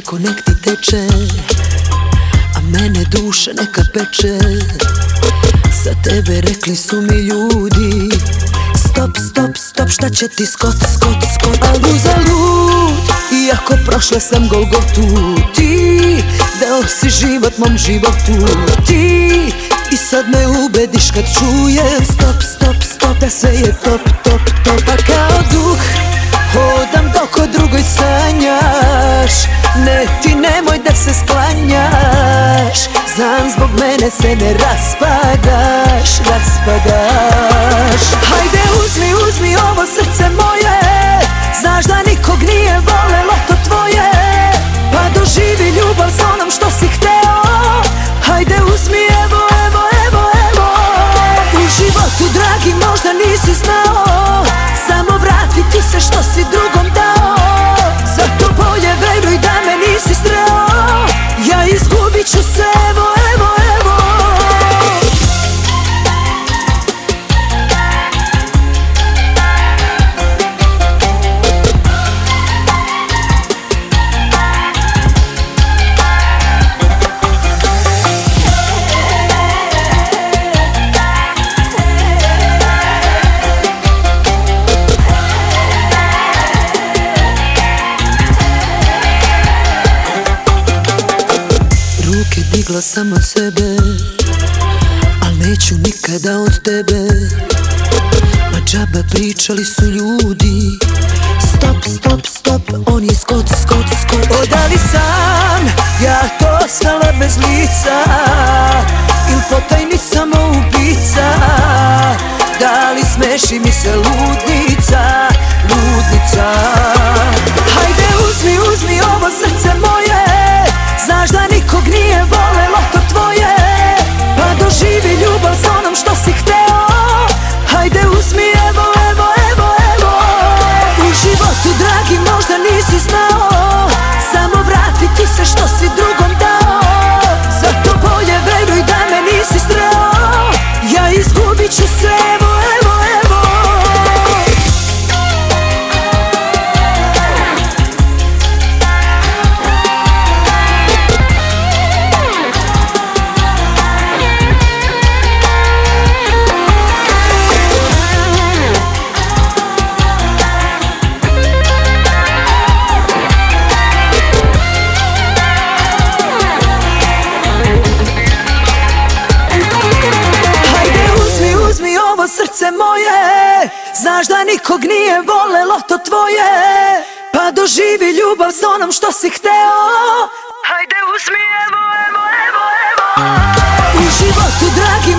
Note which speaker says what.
Speaker 1: mlijeko nek ti teče, a mene duša neka peče. Za tebe rekli su mi ljudi, stop, stop, stop, šta će ti skot, skot, skot. Al uzalud, iako prošla sam Golgotu, ti dao si život mom životu. Ti i sad me ubediš kad čujem stop, stop, stop, da sve je top, top, top. A kao duh hodam dok o drugoj sanjaš, ne ti nemoj da se sklanjaš. Znam zbog mene se ne raspadaš, raspadaš. Hajde uzmi, uzmi ovo srce moje, znaš da nikog nije volelo to tvoje, pa doživi ljubav s onom što si hteo. Hajde uzmi, evo, evo, evo, evo. U životu dragi možda nisi znao, samo vrati ti se što si drugom dao. Zato bolje veruj da me nisi sreo, ja izgubit ću se, evo, evo, evo. Digla sam od sebe, al neću nikada od tebe. Ma džaba pričali su ljudi, stop, stop, stop, on je skot, skot, skot. Odali sam ja to ostala bez lica, il potajni samoubica. Da li smeši mi se ludnica, ludnica. Hajde uzmi, uzmi ovo srce moje, znaš da nikog nije volelo to tvoje, pa doživi ljubav s onom što si hteo. Hajde uzmi, evo, evo, evo, evo. U životu dragi možda nisi znao, samo vrati ti se što si drugom dao. Zato bolje veruj da me nisi sreo, ja izgubit ću se, evo, evo, evo. Srce moje, znaš da nikog nije volelo to tvoje, pa doživi ljubav s onom što si hteo. Hajde uzmi, evo, evo, evo, evo. U životu dragi